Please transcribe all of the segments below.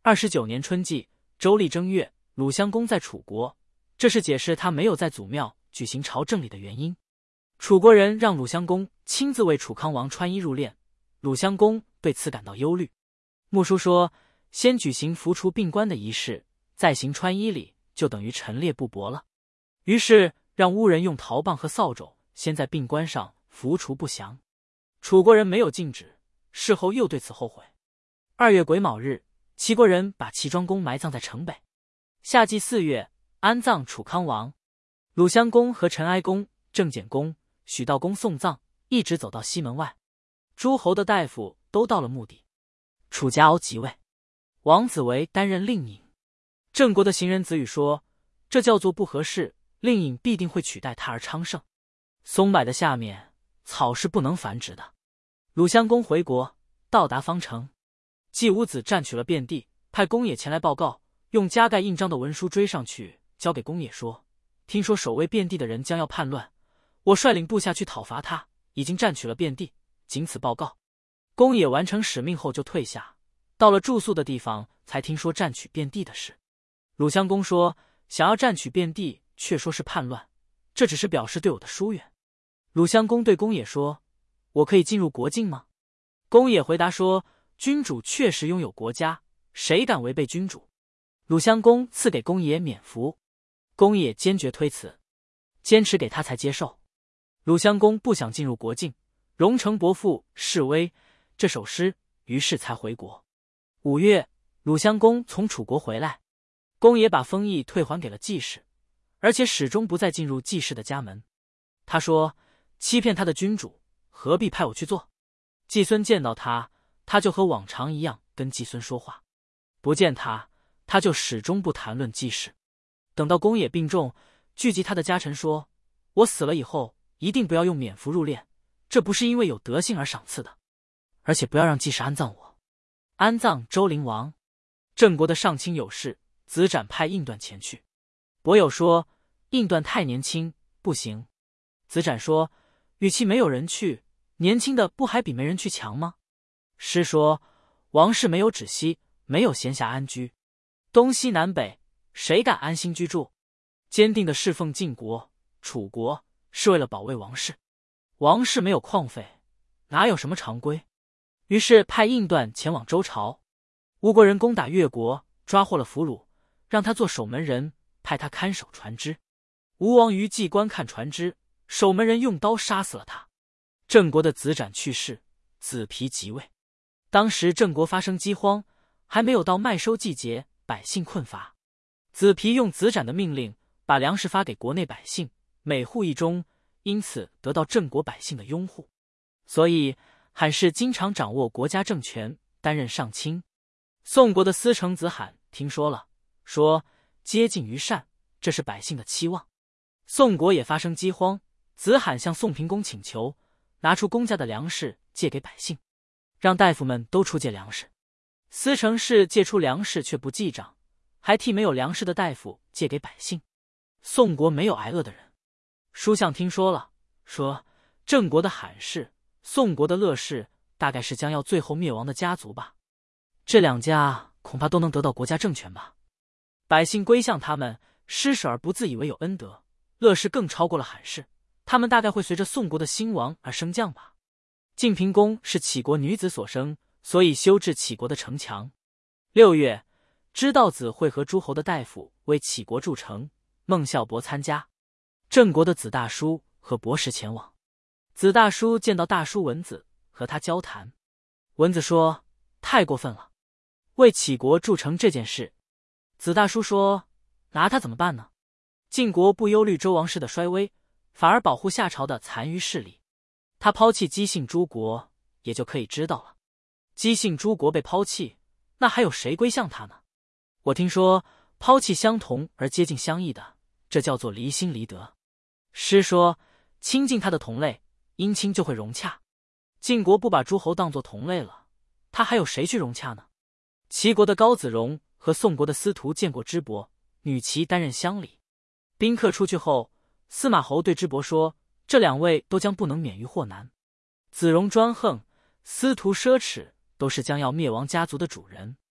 29年春季，周历正月，鲁襄公在楚国，这是解释他没有在祖庙举行朝政礼的原因。楚国人让鲁襄公亲自为楚康王穿衣入殓，鲁襄公对此感到忧虑。穆叔说，先举行扶除病棺的仪式，再行穿衣礼，就等于陈列布帛了。于是让巫人用陶棒和扫帚先在病棺上扶除不祥。楚国人没有禁止，事后又对此后悔。2月癸卯日，齐国人把齐庄公埋葬在城北。夏季4月，安葬楚康王。鲁襄公和陈哀公、郑简公、许道公送葬，一直走到西门外。诸侯的大夫都到了墓地。楚家敖即位，王子维担任令尹。郑国的行人子语说，这叫做不合适，令尹必定会取代他而昌盛。松柏的下面草是不能繁殖的。鲁襄公回国，到达方城，季武子占取了遍地，派公冶前来报告，用加盖印章的文书追上去，交给公冶说，听说守卫遍地的人将要叛乱，我率领部下去讨伐他，已经占取了遍地，仅此报告。公冶完成使命后就退下，到了住宿的地方才听说占取遍地的事。鲁襄公说，想要占取遍地却说是叛乱，这只是表示对我的疏远。鲁襄公对公冶说，我可以进入国境吗？公冶回答说，君主确实拥有国家，谁敢违背君主？鲁襄公赐给公冶免服，公冶坚决推辞，坚持给他才接受。鲁襄公不想进入国境，荣成伯父示威，这首诗，于是才回国。5月，鲁襄公从楚国回来，公冶把封邑退还给了季氏，而且始终不再进入季氏的家门。他说，欺骗他的君主，何必派我去做？季孙见到他，他就和往常一样跟季孙说话；不见他，他就始终不谈论季氏。等到公冶病重，聚集他的家臣说，我死了以后，一定不要用免服入殓，这不是因为有德性而赏赐的，而且不要让季氏安葬我。安葬周灵王。郑国的上卿有事，子展派印段前去。伯友说，印段太年轻，不行。子展说，与其没有人去，年轻的不还比没人去强吗？诗说，王室没有止息，没有闲暇安居，东西南北，谁敢安心居住？坚定的侍奉晋国、楚国，是为了保卫王室。王室没有旷废，哪有什么常规？于是派印段前往周朝。吴国人攻打越国，抓获了俘虏，让他做守门人，派他看守船只。吴王于祭观看船只，守门人用刀杀死了他。郑国的子展去世，子皮即位。当时郑国发生饥荒，还没有到麦收季节，百姓困乏。子皮用子展的命令，把粮食发给国内百姓，每户一钟，因此得到郑国百姓的拥护。所以韩氏经常掌握国家政权，担任上卿。宋国的司城子罕听说了，说接近于善，这是百姓的期望。宋国也发生饥荒，子罕向宋平公请求，拿出公家的粮食借给百姓，让大夫们都出借粮食。司城氏借出粮食却不记账，还替没有粮食的大夫借给百姓。宋国没有挨饿的人。书相听说了，说郑国的罕氏、宋国的乐氏，大概是将要最后灭亡的家族吧。这两家恐怕都能得到国家政权吧。百姓归向他们，施舍而不自以为有恩德。乐氏更超过了罕氏，他们大概会随着宋国的兴亡而升降吧。晋平公是杞国女子所生，所以修治杞国的城墙。6月，知道子会和诸侯的大夫为杞国筑城，孟孝伯参加。郑国的子大叔和伯石前往。子大叔见到大叔文子，和他交谈。文子说，太过分了，为杞国筑城这件事。子大叔说，拿他怎么办呢？晋国不忧虑周王室的衰微，反而保护夏朝的残余势力。他抛弃姬姓诸国，也就可以知道了。姬姓诸国被抛弃，那还有谁归向他呢？我听说抛弃相同而接近相异的，这叫做离心离德。诗说，亲近他的同类，姻亲就会融洽。晋国不把诸侯当作同类了，他还有谁去融洽呢？齐国的高子荣和宋国的司徒见过支伯，女齐担任乡里。宾客出去后，司马侯对支伯说，这两位都将不能免于祸难。子荣专横，司徒奢侈，都是将要灭亡家族的主人。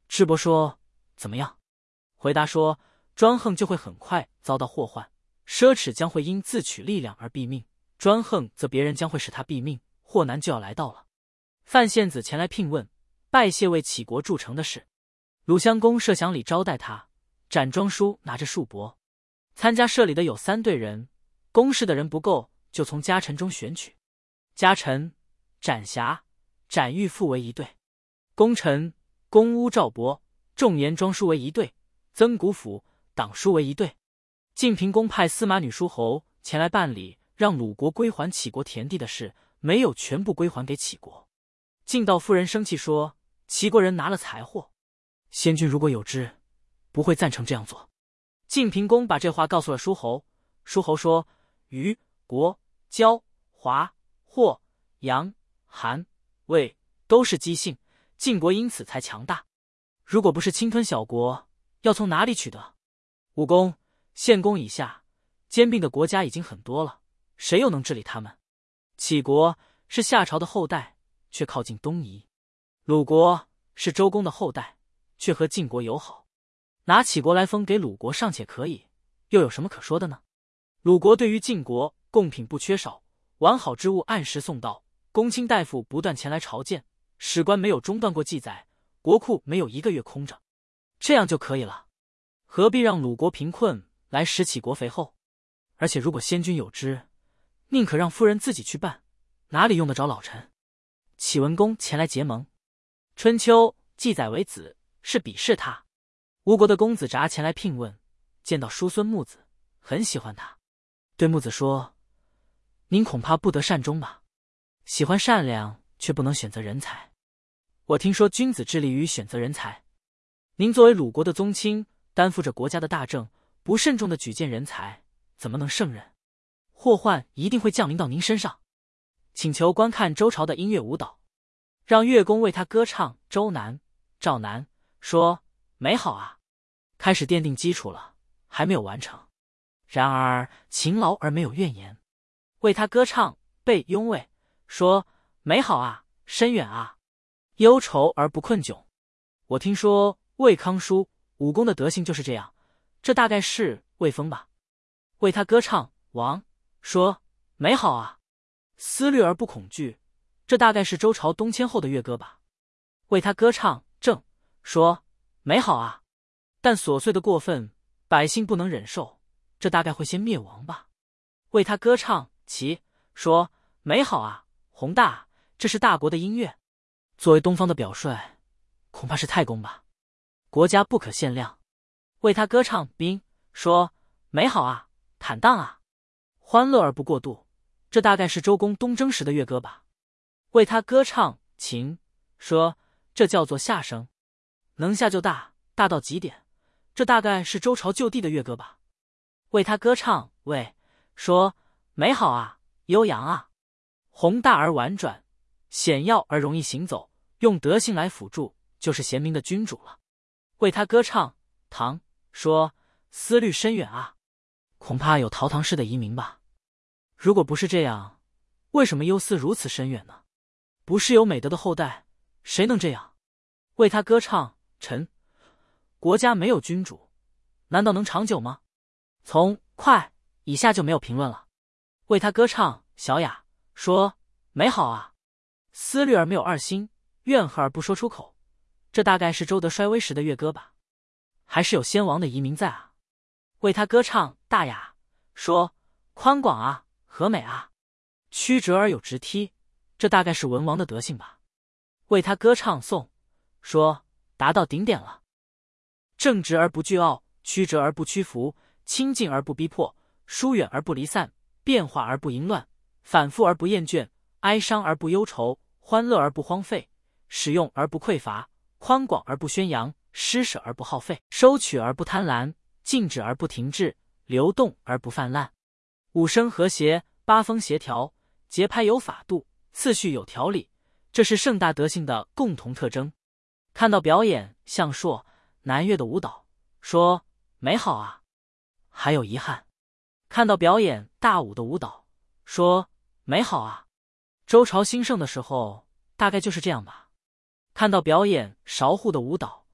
智伯说：“怎么样？”回答说：“专横就会很快遭到祸患，奢侈将会因自取力量而毙命，专横则别人将会使他毙命，祸难就要来到了。”范献子前来聘问，拜谢为杞国筑城的事。鲁襄公设享礼招待他，展庄书拿着数帛。参加社礼的有3队人，公事的人不够，就从家臣中选取。家臣展瑕、展玉父为一队，功臣公乌赵伯、仲言庄书为一队，曾古府、党书为一队。晋平公派司马女诸侯前来办理让鲁国归还杞国田地的事，没有全部归还给杞国。晋悼夫人生气说：“齐国人拿了财货，先君如果有知，不会赞成这样做。”晋平公把这话告诉了诸侯，诸侯说：“虞、国、交、华、霍、阳、韩、魏都是姬姓，晋国因此才强大。如果不是侵吞小国，要从哪里取得？武公、献公以下兼并的国家已经很多了，谁又能治理他们？杞国是夏朝的后代，却靠近东夷；鲁国是周公的后代，却和晋国友好。拿杞国来封给鲁国尚且可以，又有什么可说的呢？鲁国对于晋国贡品不缺少，完好之物按时送到，公卿大夫不断前来朝见，史官没有中断过记载，国库没有1个月空着，这样就可以了。何必让鲁国贫困来使杞国肥厚？而且如果先君有知，宁可让夫人自己去办，哪里用得着老臣？启文公前来结盟。春秋记载为子，是鄙视他。吴国的公子札前来聘问，见到叔孙木子，很喜欢他，对木子说：“您恐怕不得善终吧？喜欢善良，却不能选择人才。我听说君子致力于选择人才，您作为鲁国的宗亲，担负着国家的大政，不慎重的举荐人才，怎么能胜任？祸患一定会降临到您身上。请求观看周朝的音乐舞蹈，让乐工为他歌唱。”周南、赵南说：“美好啊！开始奠定基础了，还没有完成。然而勤劳而没有怨言。”为他歌唱。被雍卫说：“美好啊，深远啊，忧愁而不困窘。”我听说魏康叔、武公的德行就是这样，这大概是魏风吧。为他歌唱。王说：“美好啊，思虑而不恐惧。”这大概是周朝东迁后的乐歌吧。为他歌唱。郑说：“美好啊，但琐碎的过分，百姓不能忍受，这大概会先灭亡吧。”为他歌唱。齐说：“美好啊，宏大啊，这是大国的音乐。作为东方的表率，恐怕是太公吧。国家不可限量。”为他歌唱。宾说：“美好啊，坦荡啊，欢乐而不过度，这大概是周公东征时的乐歌吧。”为他歌唱。秦说：“这叫做下声，能下就大，大到极点，这大概是周朝就地的乐歌吧。”为他歌唱。魏说：“美好啊，悠扬啊，宏大而婉转，险要而容易行走，用德性来辅助，就是贤明的君主了。”为他歌唱。唐说：“思虑深远啊，恐怕有陶唐氏的遗民吧。如果不是这样，为什么忧思如此深远呢？不是有美德的后代，谁能这样？”为他歌唱。臣国家没有君主，难道能长久吗？从快以下就没有评论了。为他歌唱。小雅说：“美好啊，思虑而没有二心，怨恨而不说出口，这大概是周德衰微时的乐歌吧。还是有先王的遗民在啊。”为他歌唱。大雅说：“宽广啊，和美啊，曲折而有直梯，这大概是文王的德性吧。”为他歌唱。宋说：“达到顶点了。正直而不倨傲，曲折而不屈服，亲近而不逼迫，疏远而不离散，变化而不淫乱，反复而不厌倦，哀伤而不忧愁，欢乐而不荒废，使用而不匮乏，宽广而不宣扬，施舍而不耗费，收取而不贪婪，静止而不停滞，流动而不泛滥。五声和谐，八风协调，节拍有法度，次序有条理，这是盛大德性的共同特征。”看到表演象硕、南越的舞蹈，说：“美好啊。”还有遗憾。看到表演大舞的舞蹈，说：“美好啊。”周朝兴盛的时候，大概就是这样吧。看到表演韶户的舞蹈，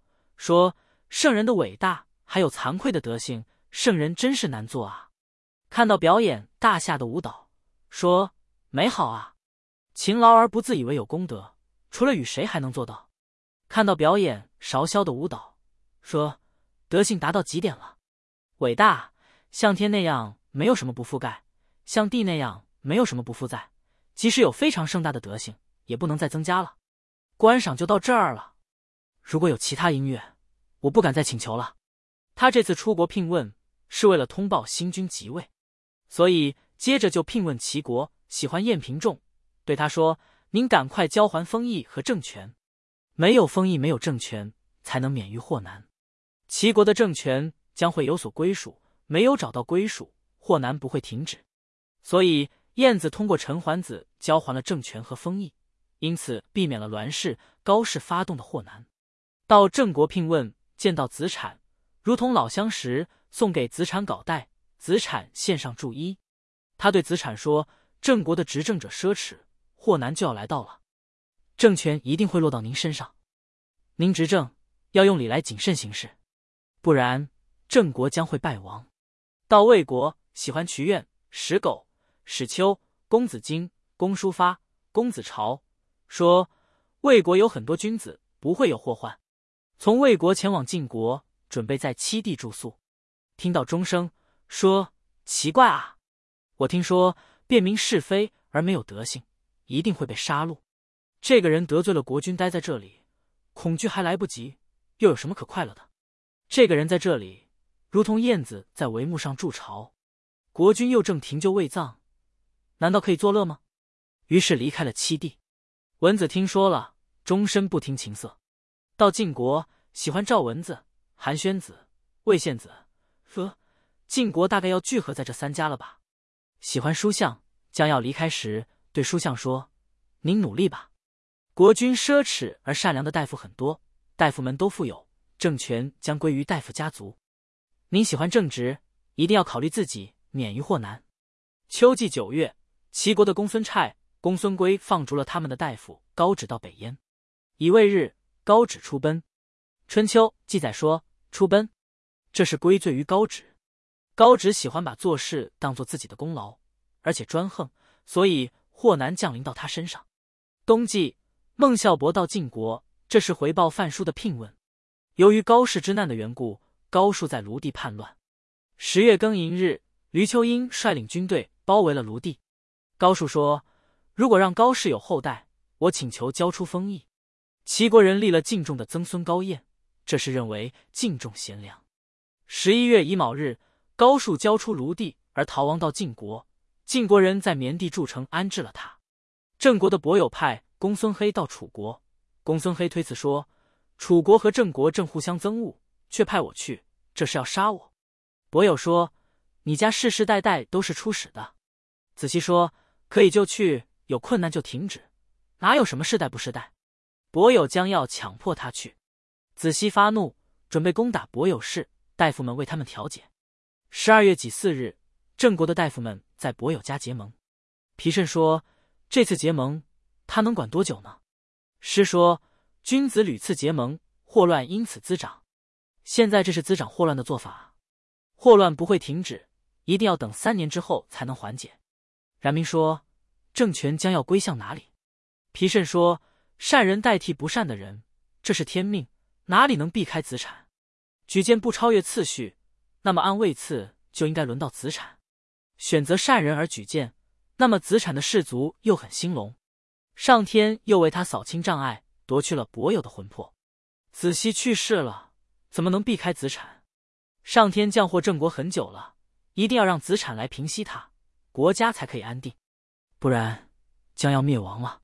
说：“圣人的伟大还有惭愧的德性，圣人真是难做啊。”看到表演大夏的舞蹈，说：“美好啊！勤劳而不自以为有功德，除了与谁还能做到？”看到表演韶萧的舞蹈，说：“德性达到极点了，伟大，像天那样没有什么不覆盖，像地那样没有什么不负载，即使有非常盛大的德性，也不能再增加了。观赏就到这儿了，如果有其他音乐，我不敢再请求了。”他这次出国聘问是为了通报新君即位，所以接着就聘问齐国，喜欢晏平仲，对他说：“您赶快交还封邑和政权，没有封邑没有政权，才能免于祸难。齐国的政权将会有所归属，没有找到归属，祸难不会停止。所以晏子通过陈桓子交还了政权和封邑，因此避免了栾氏、高氏发动的祸难。到郑国聘问，见到子产，如同老相识，送给子产稿带，子产献上祝衣。他对子产说：“郑国的执政者奢侈，祸难就要来到了，政权一定会落到您身上。您执政要用礼来谨慎行事，不然郑国将会败亡。”到魏国，喜欢瞿愿、石狗、史丘、公子荆、公叔发、公子朝，说：“魏国有很多君子，不会有祸患。”从魏国前往晋国，准备在七地住宿。听到钟声，说：“奇怪啊！我听说辨明是非而没有德性，一定会被杀戮。这个人得罪了国君，待在这里，恐惧还来不及，又有什么可快乐的？这个人在这里，如同燕子在帷幕上筑巢，国君又正停柩未葬，难道可以作乐吗？”于是离开了七地。文子听说了，终身不听琴瑟。到晋国，喜欢赵文子、韩宣子、魏献子，说：“晋国大概要聚合在这三家了吧？”喜欢叔向，将要离开时，对叔向说：“您努力吧。国君奢侈而善良的大夫很多，大夫们都富有，政权将归于大夫家族。您喜欢正直，一定要考虑自己，免于祸难。”秋季9月，齐国的公孙瓒、公孙归放逐了他们的大夫高止到北燕。乙未日，高止出奔。春秋记载说，出奔，这是归罪于高止。高止喜欢把做事当作自己的功劳，而且专横，所以祸难降临到他身上。冬季，孟孝伯到晋国，这是回报范叔的聘问。由于高氏之难的缘故，高叔在卢地叛乱。10月庚寅日，闾丘英率领军队包围了卢地。高叔说：“如果让高氏有后代，我请求交出封邑。”齐国人立了敬重的曾孙高燕，这是认为敬重贤良。11月乙卯日，高叔交出卢地而逃亡到晋国，晋国人在绵地筑城安置了他。郑国的伯友派公孙黑到楚国，公孙黑推辞说：“楚国和郑国正互相憎恶，却派我去，这是要杀我。”伯友说：“你家世世代代都是出使的。”子西说：“可以就去，有困难就停止，哪有什么世代不世代？”伯友将要强迫他去，子西发怒，准备攻打伯友氏，大夫们为他们调解。12月己巳日，郑国的大夫们在伯友家结盟。皮慎说：“这次结盟，他能管多久呢？”师说：“君子屡次结盟，祸乱因此滋长。现在这是滋长祸乱的做法，祸乱不会停止，一定要等3年之后才能缓解。”冉明说：“政权将要归向哪里？”皮慎说：“善人代替不善的人，这是天命，哪里能避开子产？举荐不超越次序，那么按位次就应该轮到子产。选择善人而举荐，那么子产的士卒又很兴隆，上天又为他扫清障碍，夺去了伯友的魂魄。子西去世了，怎么能避开子产？上天降祸郑国很久了，一定要让子产来平息他，国家才可以安定，不然将要灭亡了。”